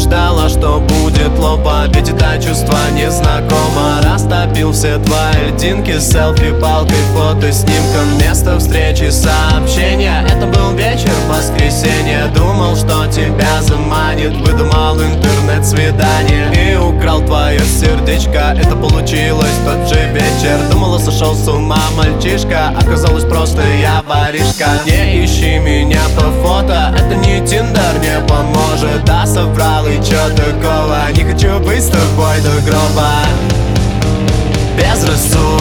ждала, что будет лопа, ведь это чувство незнакомо. Растопил все твои льдинки, селфи, палкой, фото, снимком, место встречи, сообщения. Это был вечер, воскресенье. Думал, что тебя заманит, выдумал интернет-свидание и украл твое сердечко. Это получилось в тот же вечер. Думала, сошел с ума мальчишка, оказалось просто я воришка. Не ищи меня по фото, это не Тиндер, не поможет. Да, соврал, и чё такого? Не хочу быть с тобой до гроба. Безрассудно